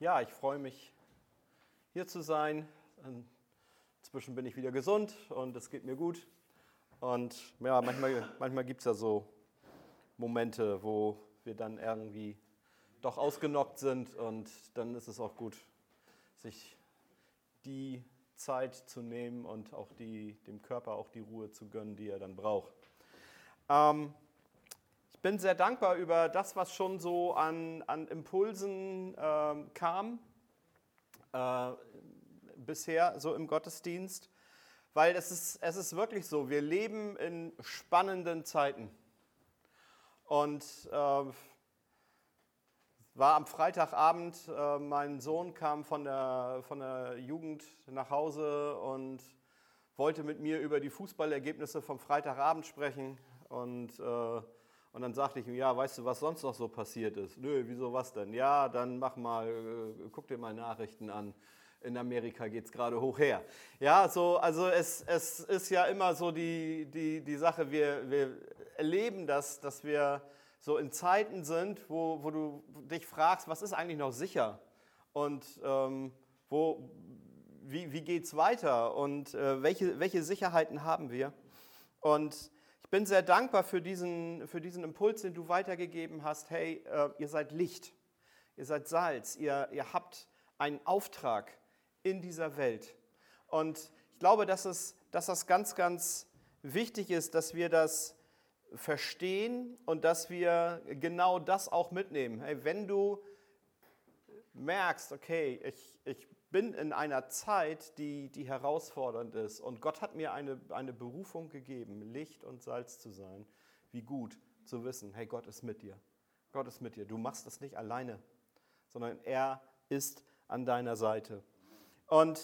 Ja, ich freue mich, hier zu sein. Inzwischen bin ich wieder gesund und es geht mir gut. Und ja, manchmal gibt es ja so Momente, wo wir dann irgendwie doch ausgenockt sind und dann ist es auch gut, sich die Zeit zu nehmen und auch dem Körper auch die Ruhe zu gönnen, die er dann braucht. Ich bin sehr dankbar über das, was schon so an Impulsen kam bisher so im Gottesdienst, weil es ist wirklich so, wir leben in spannenden Zeiten. Und war am Freitagabend, mein Sohn kam von der Jugend nach Hause und wollte mit mir über die Fußballergebnisse vom Freitagabend sprechen. Und dann sagte ich ihm, ja, weißt du, was sonst noch so passiert ist? Nö, wieso, was denn? Ja, dann guck dir mal Nachrichten an. In Amerika geht es gerade hoch her. Ja, so, also es ist ja immer so die Sache, wir erleben das, dass wir so in Zeiten sind, wo du dich fragst, was ist eigentlich noch sicher? Und wie geht es weiter? Und welche Sicherheiten haben wir? Und ich bin sehr dankbar für diesen Impuls, den du weitergegeben hast. Hey, ihr seid Licht, ihr seid Salz, ihr habt einen Auftrag in dieser Welt. Und ich glaube, dass das ganz, ganz wichtig ist, dass wir das verstehen und dass wir genau das auch mitnehmen. Hey, wenn du merkst, okay, ich bin in einer Zeit, die herausfordernd ist und Gott hat mir eine Berufung gegeben, Licht und Salz zu sein, wie gut zu wissen, hey, Gott ist mit dir. Gott ist mit dir. Du machst das nicht alleine, sondern er ist an deiner Seite. Und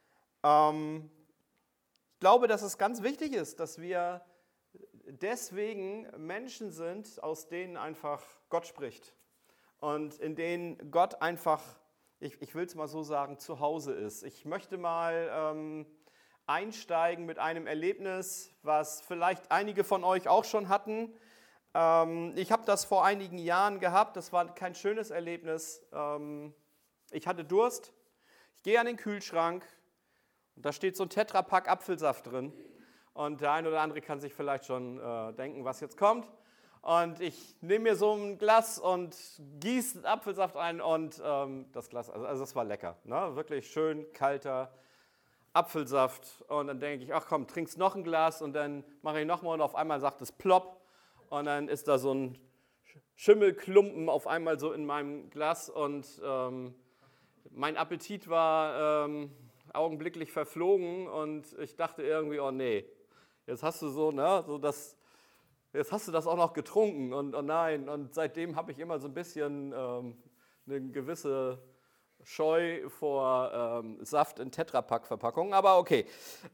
ich glaube, dass es ganz wichtig ist, dass wir deswegen Menschen sind, aus denen einfach Gott spricht und in denen Gott einfach, ich will es mal so sagen, zu Hause ist. Ich möchte mal einsteigen mit einem Erlebnis, was vielleicht einige von euch auch schon hatten. Ich habe das vor einigen Jahren gehabt, das war kein schönes Erlebnis. Ich hatte Durst. Ich gehe an den Kühlschrank und da steht so ein Tetrapack Apfelsaft drin. Und der eine oder andere kann sich vielleicht schon denken, was jetzt kommt. Und ich nehme mir so ein Glas und gieße Apfelsaft ein und das Glas, also das war lecker. Ne? Wirklich schön kalter Apfelsaft. Und dann denke ich, ach komm, trinkst noch ein Glas und dann mache ich nochmal und auf einmal sagt es plopp. Und dann ist da so ein Schimmelklumpen auf einmal so in meinem Glas und mein Appetit war augenblicklich verflogen und ich dachte irgendwie, oh nee, jetzt hast du jetzt hast du das auch noch getrunken und oh nein. Und seitdem habe ich immer so ein bisschen eine gewisse Scheu vor Saft in Tetrapack-Verpackungen, aber okay.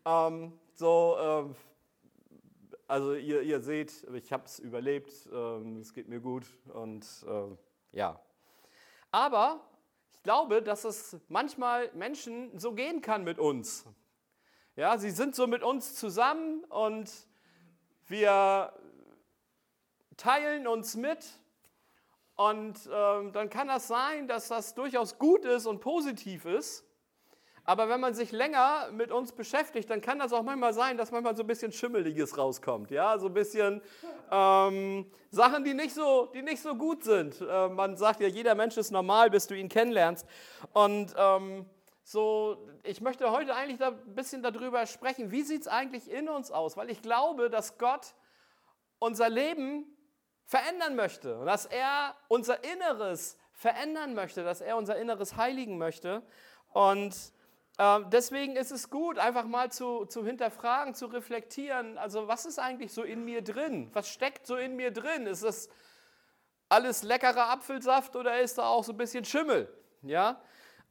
Also ihr seht, ich habe es überlebt, es geht mir gut und ja. Aber ich glaube, dass es manchmal Menschen so gehen kann mit uns. Ja, sie sind so mit uns zusammen und wir teilen uns mit und dann kann das sein, dass das durchaus gut ist und positiv ist. Aber wenn man sich länger mit uns beschäftigt, dann kann das auch manchmal sein, dass manchmal so ein bisschen Schimmeliges rauskommt. Ja, so ein bisschen Sachen, die nicht so gut sind. Man sagt ja, jeder Mensch ist normal, bis du ihn kennenlernst. Und ich möchte heute eigentlich ein bisschen darüber sprechen, wie sieht es eigentlich in uns aus? Weil ich glaube, dass Gott unser Leben verändern möchte und dass er unser Inneres verändern möchte, dass er unser Inneres heiligen möchte. Und deswegen ist es gut, einfach mal zu hinterfragen, zu reflektieren, also was ist eigentlich so in mir drin? Was steckt so in mir drin? Ist das alles leckerer Apfelsaft oder ist da auch so ein bisschen Schimmel? Ja?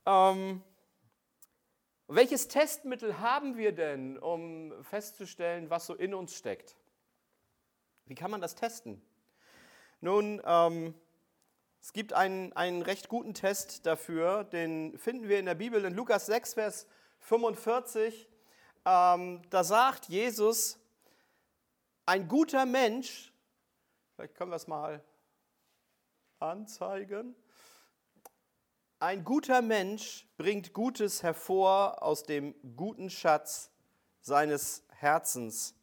Welches Testmittel haben wir denn, um festzustellen, was so in uns steckt? Wie kann man das testen? Nun, es gibt einen recht guten Test dafür, den finden wir in der Bibel in Lukas 6, Vers 45. Da sagt Jesus, ein guter Mensch, vielleicht können wir es mal anzeigen, ein guter Mensch bringt Gutes hervor aus dem guten Schatz seines Herzens.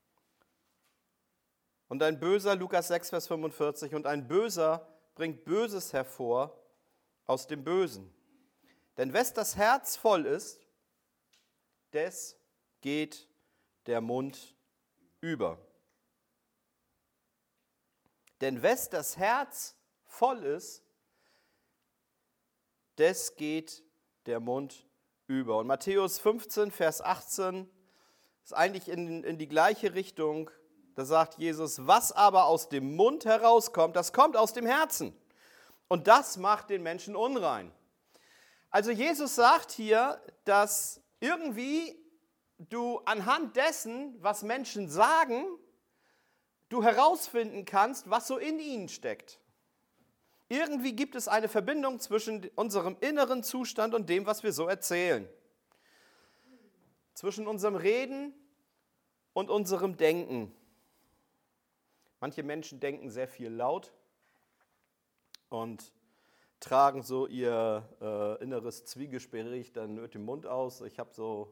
Und ein Böser, Lukas 6, Vers 45, und ein Böser bringt Böses hervor aus dem Bösen. Denn wes das Herz voll ist, des geht der Mund über. Denn wes das Herz voll ist, des geht der Mund über. Und Matthäus 15, Vers 18 ist eigentlich in die gleiche Richtung. Da sagt Jesus, was aber aus dem Mund herauskommt, das kommt aus dem Herzen. Und das macht den Menschen unrein. Also Jesus sagt hier, dass irgendwie du anhand dessen, was Menschen sagen, du herausfinden kannst, was so in ihnen steckt. Irgendwie gibt es eine Verbindung zwischen unserem inneren Zustand und dem, was wir so erzählen. Zwischen unserem Reden und unserem Denken. Manche Menschen denken sehr viel laut und tragen so ihr inneres Zwiegespräch dann mit dem Mund aus. Ich habe so,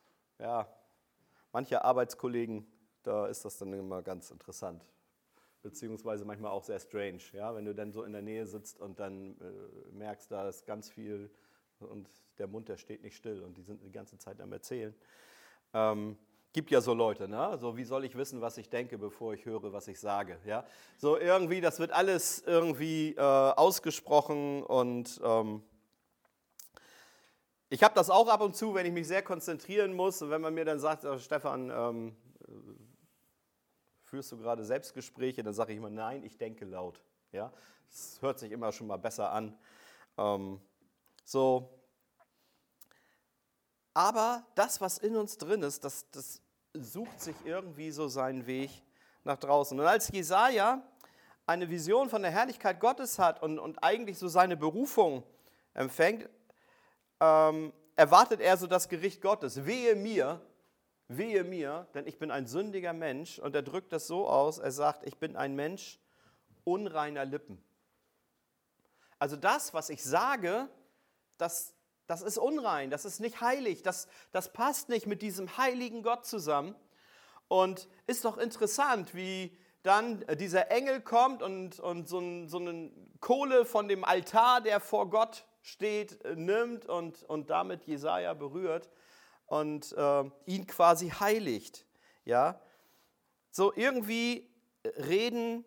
manche Arbeitskollegen, da ist das dann immer ganz interessant. Beziehungsweise manchmal auch sehr strange, ja? Wenn du dann so in der Nähe sitzt und dann merkst, da ist ganz viel und der Mund, der steht nicht still und die sind die ganze Zeit am Erzählen. Gibt ja so Leute, ne? So, wie soll ich wissen, was ich denke, bevor ich höre, was ich sage? Ja? So irgendwie, das wird alles irgendwie ausgesprochen und ich habe das auch ab und zu, wenn ich mich sehr konzentrieren muss und wenn man mir dann sagt, Stefan, führst du gerade Selbstgespräche, dann sage ich immer, nein, ich denke laut. Ja? Das hört sich immer schon mal besser an. Aber das, was in uns drin ist, das sucht sich irgendwie so seinen Weg nach draußen. Und als Jesaja eine Vision von der Herrlichkeit Gottes hat und eigentlich so seine Berufung empfängt, erwartet er so das Gericht Gottes. Wehe mir, denn ich bin ein sündiger Mensch. Und er drückt das so aus, er sagt, ich bin ein Mensch unreiner Lippen. Also das, was ich sage, das ist unrein, das ist nicht heilig, das passt nicht mit diesem heiligen Gott zusammen. Und ist doch interessant, wie dann dieser Engel kommt und so eine Kohle von dem Altar, der vor Gott steht, nimmt und damit Jesaja berührt und ihn quasi heiligt. Ja? So irgendwie reden,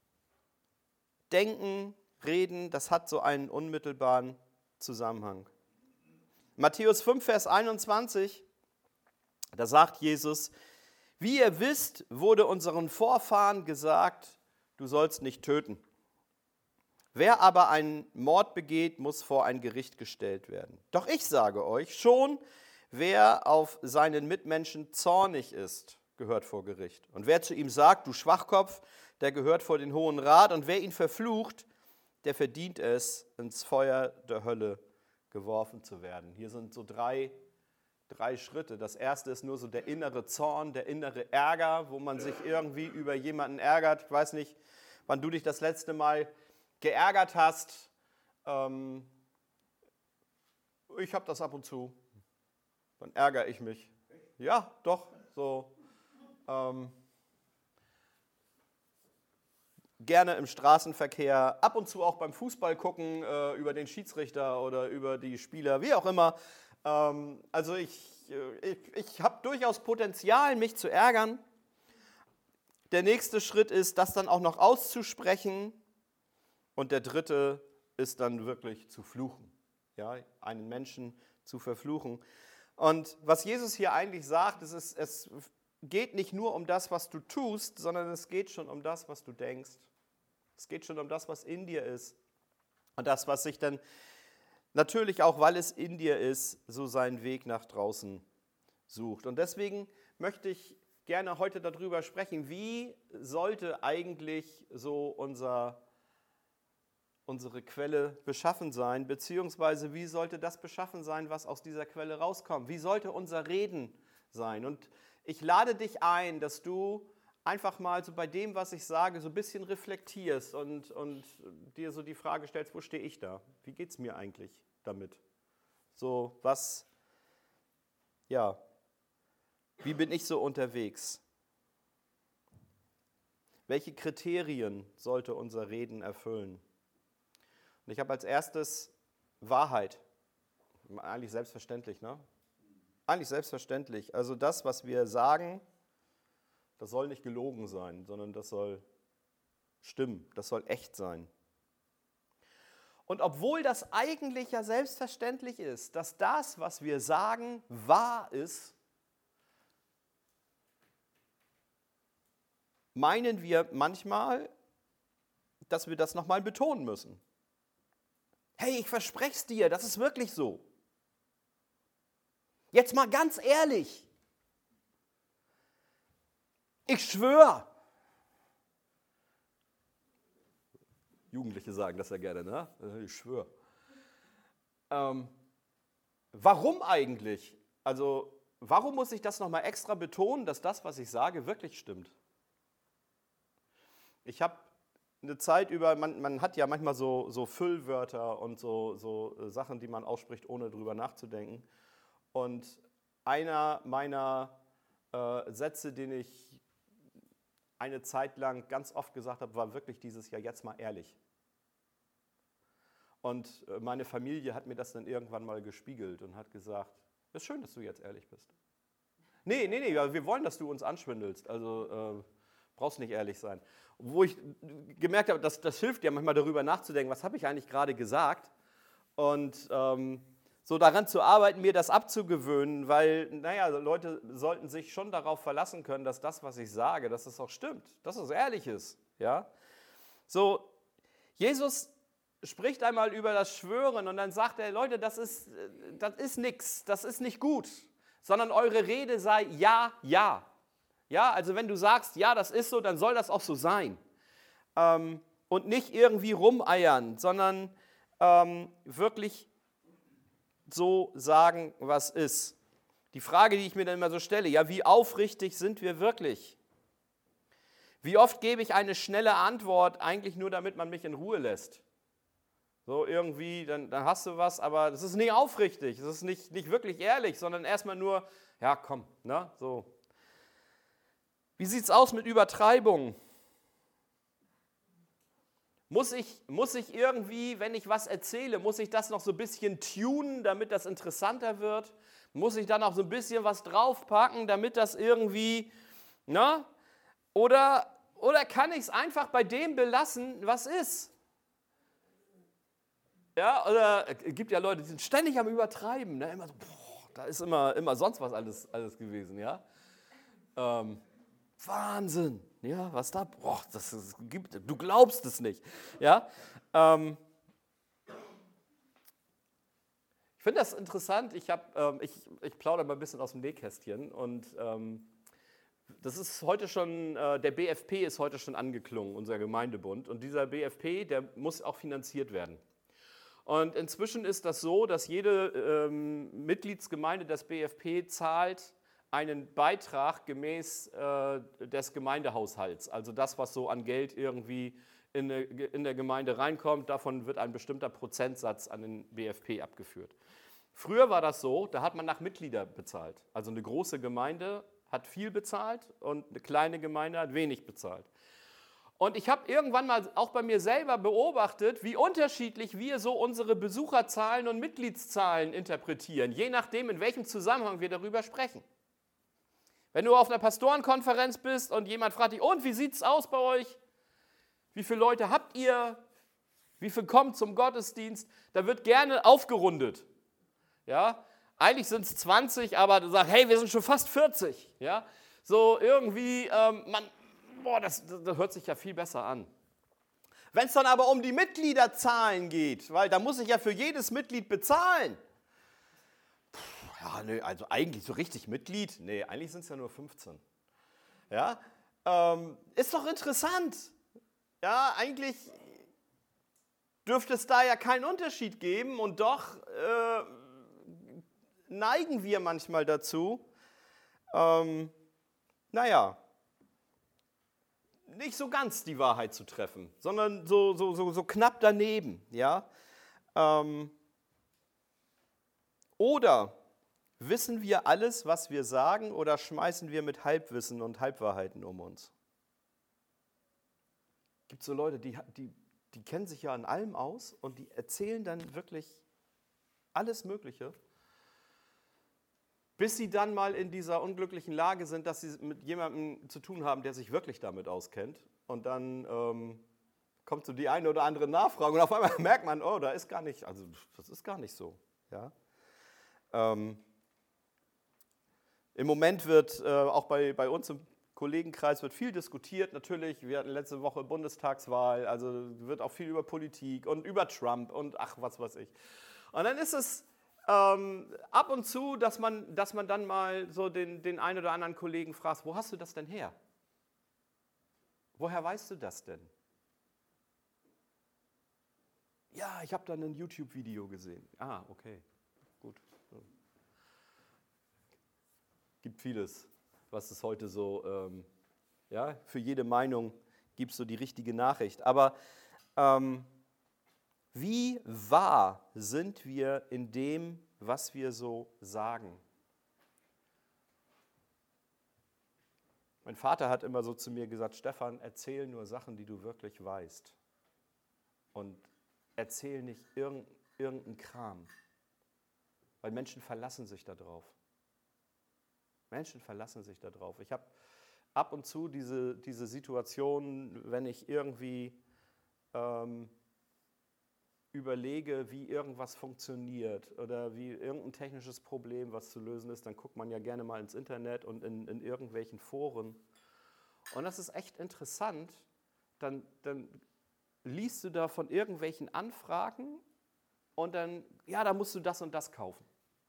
denken, reden, das hat so einen unmittelbaren Zusammenhang. Matthäus 5, Vers 21, da sagt Jesus, wie ihr wisst, wurde unseren Vorfahren gesagt, du sollst nicht töten. Wer aber einen Mord begeht, muss vor ein Gericht gestellt werden. Doch ich sage euch, schon wer auf seinen Mitmenschen zornig ist, gehört vor Gericht. Und wer zu ihm sagt, du Schwachkopf, der gehört vor den Hohen Rat. Und wer ihn verflucht, der verdient es, ins Feuer der Hölle geworfen zu werden. Hier sind so drei Schritte. Das erste ist nur so der innere Zorn, der innere Ärger, wo man sich irgendwie über jemanden ärgert. Ich weiß nicht, wann du dich das letzte Mal geärgert hast. Ich habe das ab und zu. Dann ärgere ich mich. Ja, doch, so. Gerne im Straßenverkehr, ab und zu auch beim Fußball gucken, über den Schiedsrichter oder über die Spieler, wie auch immer. Also ich habe durchaus Potenzial, mich zu ärgern. Der nächste Schritt ist, das dann auch noch auszusprechen. Und der dritte ist dann wirklich zu fluchen, ja, einen Menschen zu verfluchen. Und was Jesus hier eigentlich sagt, es geht nicht nur um das, was du tust, sondern es geht schon um das, was du denkst. Es geht schon um das, was in dir ist. Und das, was sich dann natürlich auch, weil es in dir ist, so seinen Weg nach draußen sucht. Und deswegen möchte ich gerne heute darüber sprechen, wie sollte eigentlich so unsere Quelle beschaffen sein, beziehungsweise wie sollte das beschaffen sein, was aus dieser Quelle rauskommt? Wie sollte unser Reden sein? Und ich lade dich ein, dass du einfach mal so bei dem, was ich sage, so ein bisschen reflektierst und dir so die Frage stellst, wo stehe ich da? Wie geht es mir eigentlich? damit? So, wie bin ich so unterwegs? Welche Kriterien sollte unser Reden erfüllen? Und ich habe als erstes Wahrheit. Eigentlich selbstverständlich, ne? Eigentlich selbstverständlich. Also das, was wir sagen, das soll nicht gelogen sein, sondern das soll stimmen, das soll echt sein. Und obwohl das eigentlich ja selbstverständlich ist, dass das, was wir sagen, wahr ist, meinen wir manchmal, dass wir das nochmal betonen müssen. Hey, ich verspreche es dir, das ist wirklich so. Jetzt mal ganz ehrlich. Ich schwöre. Jugendliche sagen das ja gerne, ne? Ich schwöre. Warum eigentlich? Also, warum muss ich das nochmal extra betonen, dass das, was ich sage, wirklich stimmt? Ich habe eine Zeit über, man hat ja manchmal so Füllwörter und so Sachen, die man ausspricht, ohne drüber nachzudenken. Und einer meiner Sätze, den ich eine Zeit lang ganz oft gesagt habe, war wirklich dieses Jahr jetzt mal ehrlich. Und meine Familie hat mir das dann irgendwann mal gespiegelt und hat gesagt, es ist schön, dass du jetzt ehrlich bist. Nee, wir wollen, dass du uns anschwindelst, also brauchst nicht ehrlich sein. Wo ich gemerkt habe, das hilft ja manchmal darüber nachzudenken, was habe ich eigentlich gerade gesagt? Und so daran zu arbeiten, mir das abzugewöhnen, weil, Leute sollten sich schon darauf verlassen können, dass das, was ich sage, dass es auch stimmt, dass es ehrlich ist. Ja? So, Jesus spricht einmal über das Schwören und dann sagt er, Leute, das ist nichts, das ist nicht gut, sondern eure Rede sei ja, ja. Ja, also wenn du sagst, ja, das ist so, dann soll das auch so sein. Und nicht irgendwie rumeiern, sondern wirklich so sagen, was ist. Die Frage, die ich mir dann immer so stelle, ja, wie aufrichtig sind wir wirklich? Wie oft gebe ich eine schnelle Antwort, eigentlich nur, damit man mich in Ruhe lässt? So irgendwie, dann hast du was, aber das ist nicht aufrichtig, das ist nicht wirklich ehrlich, sondern erstmal nur, ja komm, ne, so. Wie sieht es aus mit Übertreibung? Muss ich irgendwie, wenn ich was erzähle, muss ich das noch so ein bisschen tunen, damit das interessanter wird? Muss ich da noch so ein bisschen was draufpacken, damit das irgendwie, ne? Oder kann ich es einfach bei dem belassen, was ist? Ja, oder es gibt ja Leute, die sind ständig am Übertreiben, ne? Immer so, da ist immer sonst was alles gewesen, ja? Wahnsinn, ja, was da, das gibt, du glaubst es nicht, ja. Ich finde das interessant, ich plaudere mal ein bisschen aus dem Nähkästchen und das ist heute schon, der BFP ist heute schon angeklungen, unser Gemeindebund, und dieser BFP, der muss auch finanziert werden. Und inzwischen ist das so, dass jede Mitgliedsgemeinde des BFP zahlt einen Beitrag gemäß des Gemeindehaushalts. Also das, was so an Geld irgendwie in der Gemeinde reinkommt, davon wird ein bestimmter Prozentsatz an den BFP abgeführt. Früher war das so, da hat man nach Mitglieder bezahlt. Also eine große Gemeinde hat viel bezahlt und eine kleine Gemeinde hat wenig bezahlt. Und ich habe irgendwann mal auch bei mir selber beobachtet, wie unterschiedlich wir so unsere Besucherzahlen und Mitgliedszahlen interpretieren, je nachdem, in welchem Zusammenhang wir darüber sprechen. Wenn du auf einer Pastorenkonferenz bist und jemand fragt dich, und wie sieht es aus bei euch? Wie viele Leute habt ihr? Wie viel kommt zum Gottesdienst? Da wird gerne aufgerundet. Ja? Eigentlich sind es 20, aber du sagst, hey, wir sind schon fast 40. Ja? So irgendwie, das hört sich ja viel besser an. Wenn es dann aber um die Mitgliederzahlen geht, weil da muss ich ja für jedes Mitglied bezahlen. Ja, nö, also eigentlich so richtig Mitglied? Nee, eigentlich sind es ja nur 15. Ja, ist doch interessant. Ja, eigentlich dürfte es da ja keinen Unterschied geben und doch neigen wir manchmal dazu, nicht so ganz die Wahrheit zu treffen, sondern so knapp daneben. Ja. Oder wissen wir alles, was wir sagen, oder schmeißen wir mit Halbwissen und Halbwahrheiten um uns? Es gibt so Leute, die kennen sich ja an allem aus und die erzählen dann wirklich alles Mögliche, bis sie dann mal in dieser unglücklichen Lage sind, dass sie mit jemandem zu tun haben, der sich wirklich damit auskennt. Und dann kommt so die eine oder andere Nachfrage und auf einmal merkt man, oh, das ist gar nicht so. Ja? Im Moment wird auch bei uns im Kollegenkreis wird viel diskutiert. Natürlich, wir hatten letzte Woche Bundestagswahl, also wird auch viel über Politik und über Trump und ach, was weiß ich. Und dann ist es ab und zu, dass man dann mal so den einen oder anderen Kollegen fragt, wo hast du das denn her? Woher weißt du das denn? Ja, ich habe da ein YouTube-Video gesehen. Ah, okay, gut. Gibt vieles, was es heute so, für jede Meinung gibt es so die richtige Nachricht. Aber wie wahr sind wir in dem, was wir so sagen? Mein Vater hat immer so zu mir gesagt, Stefan, erzähl nur Sachen, die du wirklich weißt. Und erzähl nicht irgendeinen Kram. Weil Menschen verlassen sich da drauf. Menschen verlassen sich da drauf. Ich habe ab und zu diese Situation, wenn ich irgendwie überlege, wie irgendwas funktioniert oder wie irgendein technisches Problem, was zu lösen ist, dann guckt man ja gerne mal ins Internet und in irgendwelchen Foren. Und das ist echt interessant. Dann liest du da von irgendwelchen Anfragen und dann, ja, da musst du das und das kaufen.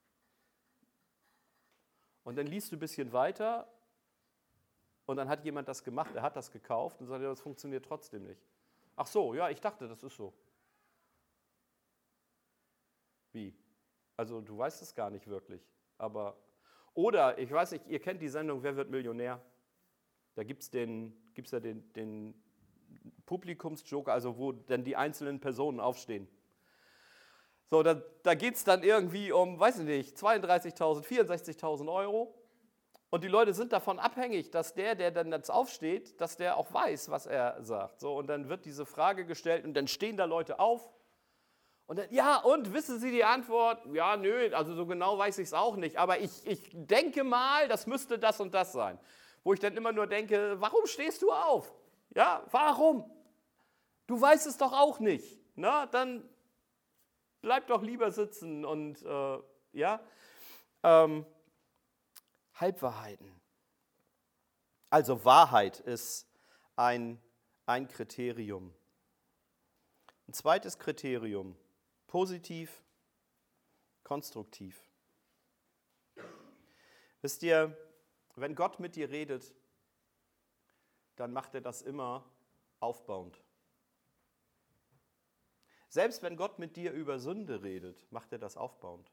Und dann liest du ein bisschen weiter und dann hat jemand das gemacht, er hat das gekauft und sagt, ja, das funktioniert trotzdem nicht. Ach so, ja, ich dachte, das ist so. Wie? Also du weißt es gar nicht wirklich. Oder, ich weiß nicht, ihr kennt die Sendung Wer wird Millionär? Da gibt's ja den Publikumsjoker, also wo dann die einzelnen Personen aufstehen. So, da geht es dann irgendwie um, weiß ich nicht, 32.000, 64.000 Euro. Und die Leute sind davon abhängig, dass der dann jetzt aufsteht, dass der auch weiß, was er sagt. So, und dann wird diese Frage gestellt und dann stehen da Leute auf. Und dann, ja, und wissen Sie die Antwort? Ja, nö, also so genau weiß ich es auch nicht. Aber ich denke mal, das müsste das und das sein. Wo ich dann immer nur denke, warum stehst du auf? Ja, warum? Du weißt es doch auch nicht. Na, dann bleib doch lieber sitzen und Halbwahrheiten. Also Wahrheit ist ein Kriterium. Ein zweites Kriterium, positiv, konstruktiv. Wisst ihr, wenn Gott mit dir redet, dann macht er das immer aufbauend. Selbst wenn Gott mit dir über Sünde redet, macht er das aufbauend.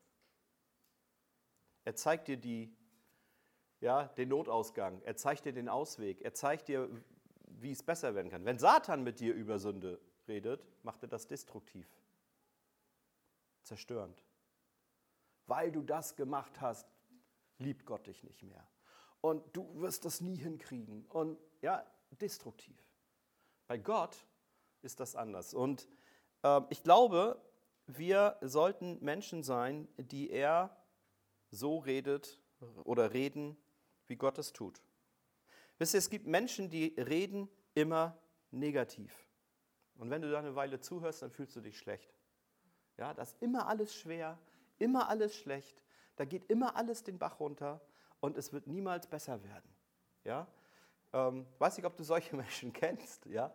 Er zeigt dir den Notausgang, er zeigt dir den Ausweg, er zeigt dir, wie es besser werden kann. Wenn Satan mit dir über Sünde redet, macht er das destruktiv, zerstörend. Weil du das gemacht hast, liebt Gott dich nicht mehr. Und du wirst das nie hinkriegen. Und ja, destruktiv. Bei Gott ist das anders. Und ich glaube, wir sollten Menschen sein, die er so redet oder reden, wie Gott es tut. Wisst ihr, es gibt Menschen, die reden immer negativ. Und wenn du da eine Weile zuhörst, dann fühlst du dich schlecht. Ja, das ist immer alles schwer, immer alles schlecht, da geht immer alles den Bach runter und es wird niemals besser werden. Ja? Weiß nicht, ob du solche Menschen kennst, ja?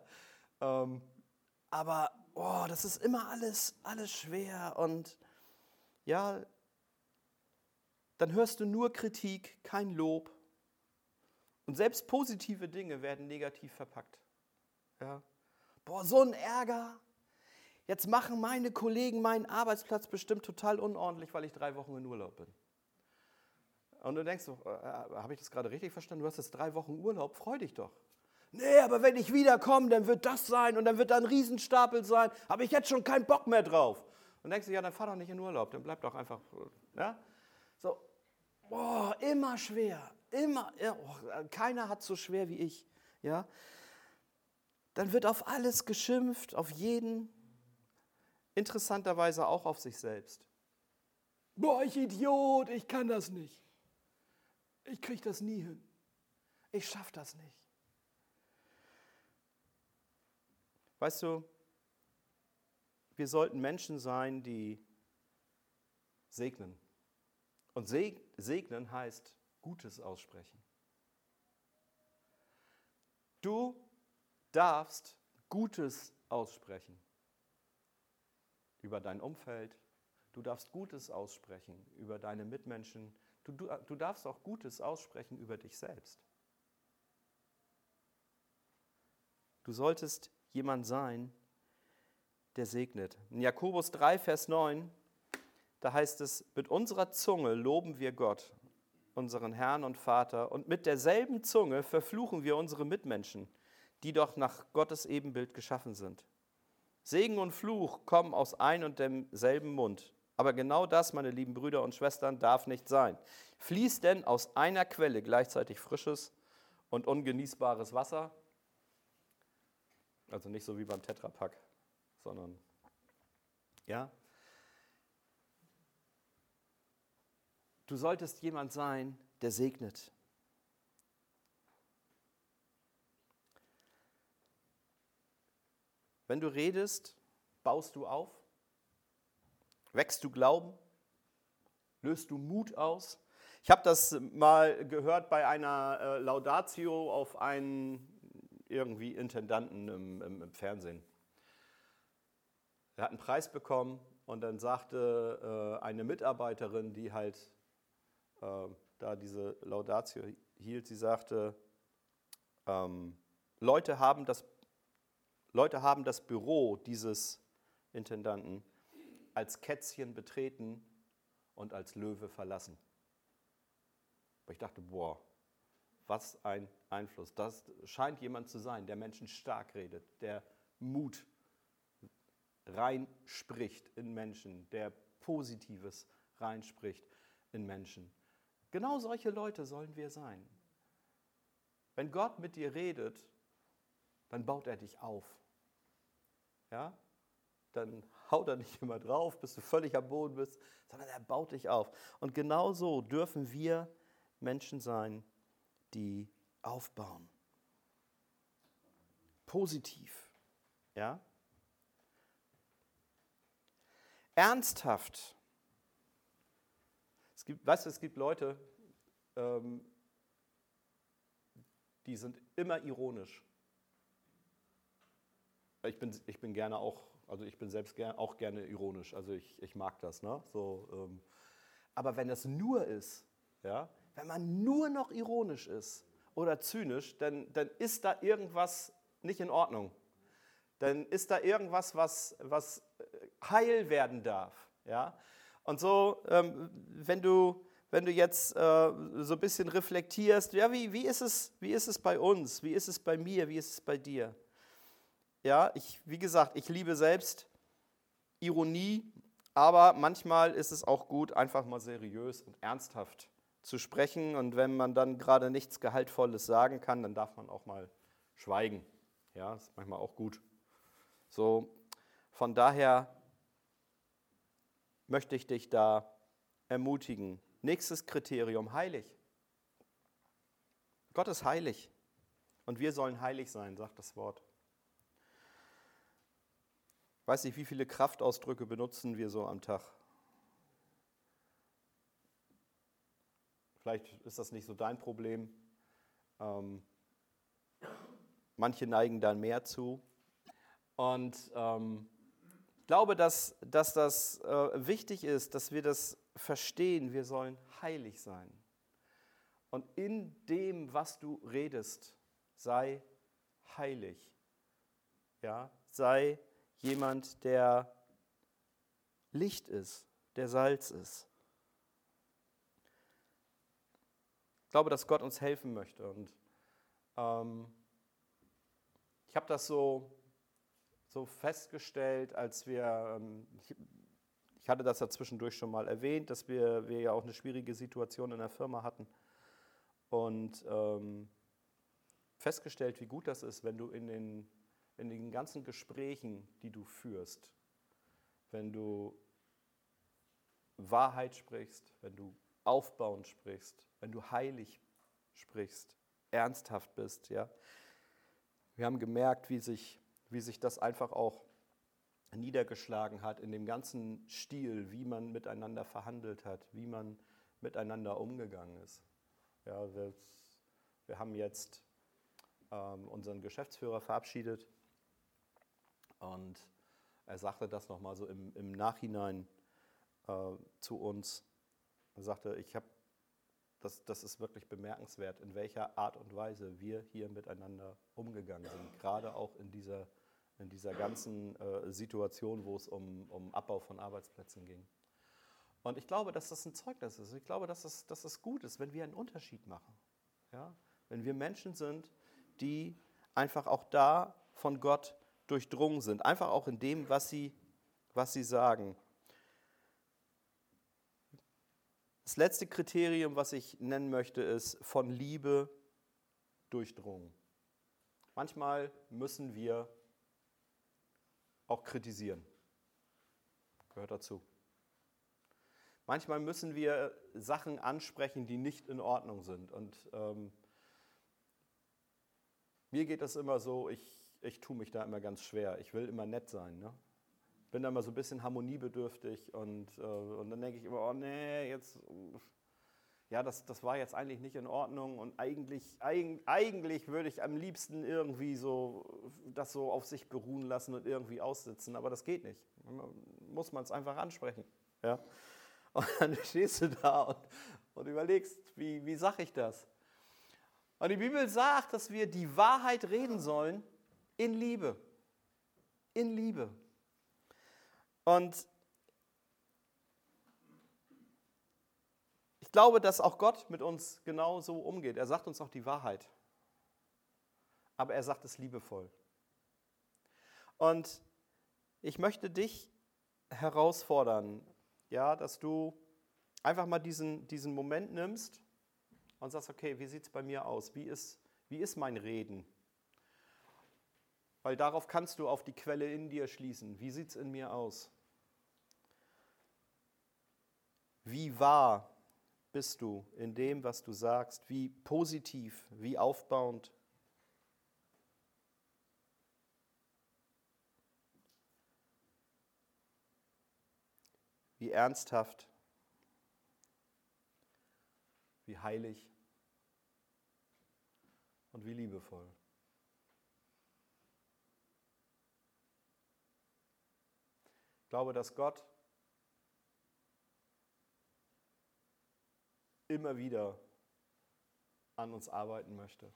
Aber das ist immer alles schwer und ja, dann hörst du nur Kritik, kein Lob. Und selbst positive Dinge werden negativ verpackt. Ja? So ein Ärger. Jetzt machen meine Kollegen meinen Arbeitsplatz bestimmt total unordentlich, weil ich 3 Wochen in Urlaub bin. Und du denkst so, habe ich das gerade richtig verstanden? Du hast jetzt 3 Wochen Urlaub, freu dich doch. Nee, aber wenn ich wiederkomme, dann wird das sein und dann wird da ein Riesenstapel sein. Habe ich jetzt schon keinen Bock mehr drauf. Und Und denkst du, ja, dann fahr doch nicht in Urlaub, dann bleib doch einfach, ja? So, boah, immer schwer, immer, keiner hat so schwer wie ich, ja? Dann wird auf alles geschimpft, auf jeden, interessanterweise auch auf sich selbst. Boah, ich Idiot, ich kann das nicht. Ich kriege das nie hin. Ich schaffe das nicht. Weißt du, wir sollten Menschen sein, die segnen. Und segnen heißt Gutes aussprechen. Du darfst Gutes aussprechen über dein Umfeld. Du darfst Gutes aussprechen über deine Mitmenschen. Du darfst auch Gutes aussprechen über dich selbst. Du solltest jemand sein, der segnet. In Jakobus 3, Vers 9, da heißt es, mit unserer Zunge loben wir Gott, unseren Herrn und Vater, und mit derselben Zunge verfluchen wir unsere Mitmenschen, die doch nach Gottes Ebenbild geschaffen sind. Segen und Fluch kommen aus ein und demselben Mund. Aber genau das, meine lieben Brüder und Schwestern, darf nicht sein. Fließt denn aus einer Quelle gleichzeitig frisches und ungenießbares Wasser? Also nicht so wie beim Tetrapack, sondern, ja. Du solltest jemand sein, der segnet. Wenn du redest, baust du auf? Wächst du Glauben? Löst du Mut aus? Ich habe das mal gehört bei einer Laudatio auf einen irgendwie Intendanten im Fernsehen. Er hat einen Preis bekommen und dann sagte eine Mitarbeiterin, die halt da diese Laudatio hielt, sie sagte, Leute haben das Büro dieses Intendanten als Kätzchen betreten und als Löwe verlassen. Aber ich dachte, boah, was ein Einfluss. Das scheint jemand zu sein, der Menschen stark redet, der Mut reinspricht in Menschen, der Positives reinspricht in Menschen. Genau solche Leute sollen wir sein. Wenn Gott mit dir redet, dann baut er dich auf. Ja? Dann haut er nicht immer drauf, bis du völlig am Boden bist, sondern er baut dich auf. Und genau so dürfen wir Menschen sein, die aufbauen. Positiv. Ja? Ernsthaft. Es gibt Leute, die sind immer ironisch. Ich bin gerne auch, also ich bin selbst auch gerne ironisch, also ich mag das. Ne? So, aber wenn das nur ist, ja, wenn man nur noch ironisch ist oder zynisch, dann ist da irgendwas nicht in Ordnung. Dann ist da irgendwas, was heil werden darf. Ja? Und so, wenn du jetzt so ein bisschen reflektierst, ja, wie ist es bei uns, wie ist es bei mir, wie ist es bei dir? Ja, wie gesagt, ich liebe selbst Ironie, aber manchmal ist es auch gut, einfach mal seriös und ernsthaft zu sprechen. Und wenn man dann gerade nichts Gehaltvolles sagen kann, dann darf man auch mal schweigen. Ja, das ist manchmal auch gut. So, von daher möchte ich dich da ermutigen. Nächstes Kriterium, heilig. Gott ist heilig und wir sollen heilig sein, sagt das Wort. Ich weiß nicht, wie viele Kraftausdrücke benutzen wir so am Tag. Vielleicht ist das nicht so dein Problem. Manche neigen dann mehr zu. Und ich glaube, dass das wichtig ist, dass wir das verstehen. Wir sollen heilig sein. Und in dem, was du redest, sei heilig. Ja, sei jemand, der Licht ist, der Salz ist. Ich glaube, dass Gott uns helfen möchte. Und ich habe das so festgestellt, als wir Ich hatte das ja zwischendurch schon mal erwähnt, dass wir ja auch eine schwierige Situation in der Firma hatten. Und festgestellt, wie gut das ist, wenn du in den ganzen Gesprächen, die du führst, wenn du Wahrheit sprichst, wenn du aufbauend sprichst, wenn du heilig sprichst, ernsthaft bist. Ja? Wir haben gemerkt, wie sich das einfach auch niedergeschlagen hat in dem ganzen Stil, wie man miteinander verhandelt hat, wie man miteinander umgegangen ist. Ja, wir haben jetzt unseren Geschäftsführer verabschiedet und er sagte das nochmal so im Nachhinein zu uns. Er sagte, das ist wirklich bemerkenswert, in welcher Art und Weise wir hier miteinander umgegangen sind, gerade auch in dieser ganzen Situation, wo es um Abbau von Arbeitsplätzen ging. Und ich glaube, dass das ein Zeugnis ist. Ich glaube, dass es gut ist, wenn wir einen Unterschied machen. Ja? Wenn wir Menschen sind, die einfach auch da von Gott durchdrungen sind. Einfach auch in dem, was sie sagen. Das letzte Kriterium, was ich nennen möchte, ist von Liebe durchdrungen. Manchmal müssen wir auch kritisieren. Gehört dazu. Manchmal müssen wir Sachen ansprechen, die nicht in Ordnung sind. Und mir geht das immer so, ich tue mich da immer ganz schwer. Ich will immer nett sein. Ne? Bin da immer so ein bisschen harmoniebedürftig und dann denke ich immer, oh nee, jetzt, ja, das war jetzt eigentlich nicht in Ordnung und eigentlich würde ich am liebsten irgendwie so das so auf sich beruhen lassen und irgendwie aussitzen, aber das geht nicht. Muss man es einfach ansprechen. Ja? Und dann stehst du da und überlegst, wie sage ich das? Und die Bibel sagt, dass wir die Wahrheit reden sollen in Liebe. In Liebe. Und ich glaube, dass auch Gott mit uns genau so umgeht. Er sagt uns auch die Wahrheit. Aber er sagt es liebevoll. Und ich möchte dich herausfordern, ja, dass du einfach mal diesen Moment nimmst und sagst, okay, wie sieht es bei mir aus? Wie ist mein Reden? Weil darauf kannst du auf die Quelle in dir schließen. Wie sieht es in mir aus? Wie wahr bist du in dem, was du sagst? Wie positiv, wie aufbauend? Wie ernsthaft? Wie heilig? Und wie liebevoll? Ich glaube, dass Gott immer wieder an uns arbeiten möchte.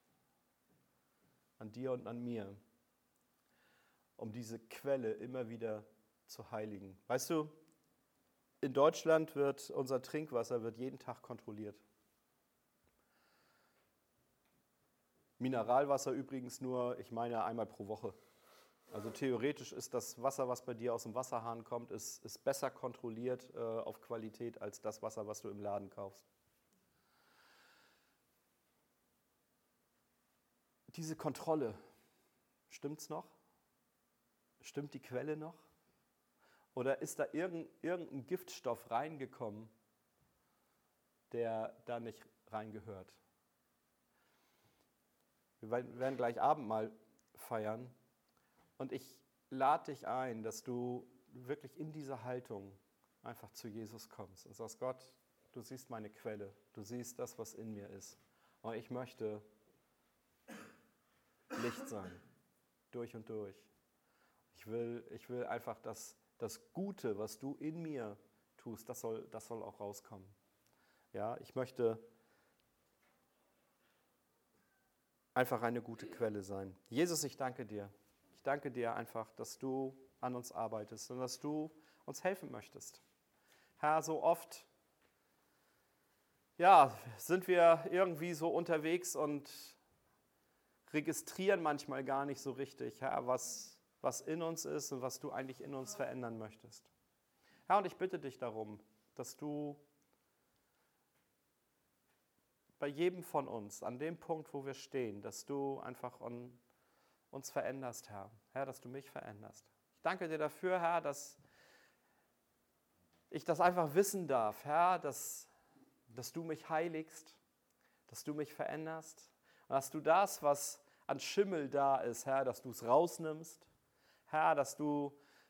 An dir und an mir. Um diese Quelle immer wieder zu heiligen. Weißt du, in Deutschland wird unser Trinkwasser jeden Tag kontrolliert. Mineralwasser übrigens nur, ich meine, einmal pro Woche. Also theoretisch ist das Wasser, was bei dir aus dem Wasserhahn kommt, ist besser kontrolliert auf Qualität als das Wasser, was du im Laden kaufst. Diese Kontrolle, stimmt's noch? Stimmt die Quelle noch? Oder ist da irgendein Giftstoff reingekommen, der da nicht reingehört? Wir werden gleich Abendmahl feiern und ich lade dich ein, dass du wirklich in dieser Haltung einfach zu Jesus kommst und sagst, Gott, du siehst meine Quelle, du siehst das, was in mir ist. Und ich möchte Licht sein, durch und durch. Ich will einfach, dass das Gute, was du in mir tust, das soll auch rauskommen. Ja, ich möchte einfach eine gute Quelle sein. Jesus, ich danke dir. Ich danke dir einfach, dass du an uns arbeitest und dass du uns helfen möchtest. Herr, so oft sind wir irgendwie so unterwegs und registrieren manchmal gar nicht so richtig, Herr, was in uns ist und was du eigentlich in uns verändern möchtest. Herr, und ich bitte dich darum, dass du bei jedem von uns, an dem Punkt, wo wir stehen, dass du einfach uns veränderst, Herr. Herr, dass du mich veränderst. Ich danke dir dafür, Herr, dass ich das einfach wissen darf, Herr, dass du mich heiligst, dass du mich veränderst und dass du das, was an Schimmel da ist, Herr, dass du es rausnimmst. Herr, dass du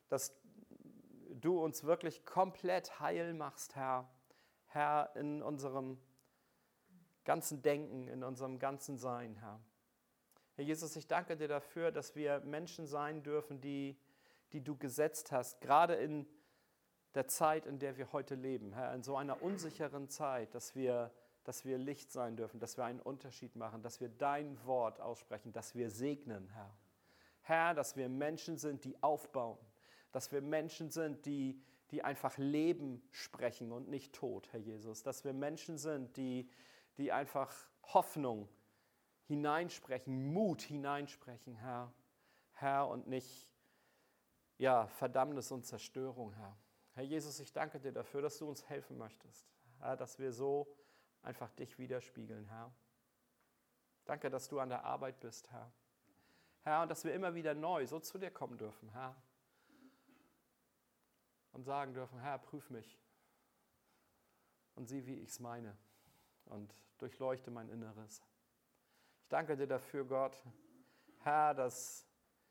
uns wirklich komplett heil machst, Herr. Herr, in unserem ganzen Denken, in unserem ganzen Sein, Herr. Herr Jesus, ich danke dir dafür, dass wir Menschen sein dürfen, die du gesetzt hast, gerade in der Zeit, in der wir heute leben, Herr, in so einer unsicheren Zeit, dass wir Licht sein dürfen, dass wir einen Unterschied machen, dass wir dein Wort aussprechen, dass wir segnen, Herr. Herr, dass wir Menschen sind, die aufbauen, dass wir Menschen sind, die einfach Leben sprechen und nicht Tod, Herr Jesus, dass wir Menschen sind, die einfach Hoffnung hineinsprechen, Mut hineinsprechen, Herr. Herr, und nicht Verdammnis und Zerstörung, Herr. Herr Jesus, ich danke dir dafür, dass du uns helfen möchtest, Herr, dass wir so einfach dich widerspiegeln, Herr. Danke, dass du an der Arbeit bist, Herr. Herr, und dass wir immer wieder neu so zu dir kommen dürfen, Herr. Und sagen dürfen, Herr, prüf mich und sieh, wie ich es meine und durchleuchte mein Inneres. Ich danke dir dafür, Gott, Herr, dass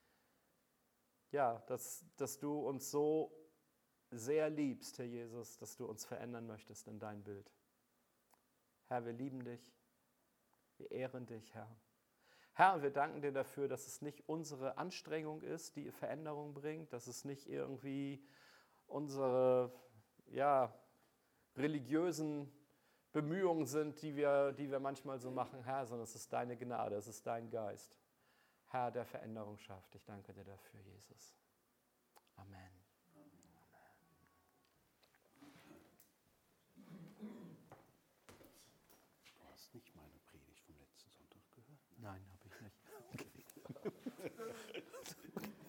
du uns so sehr liebst, Herr Jesus, dass du uns verändern möchtest in dein Bild. Herr, wir lieben dich, wir ehren dich, Herr. Herr, und wir danken dir dafür, dass es nicht unsere Anstrengung ist, die Veränderung bringt, dass es nicht irgendwie unsere religiösen Bemühungen sind, die wir manchmal so machen, Herr, sondern es ist deine Gnade, es ist dein Geist, Herr, der Veränderung schafft. Ich danke dir dafür, Jesus. Amen. Du hast nicht meine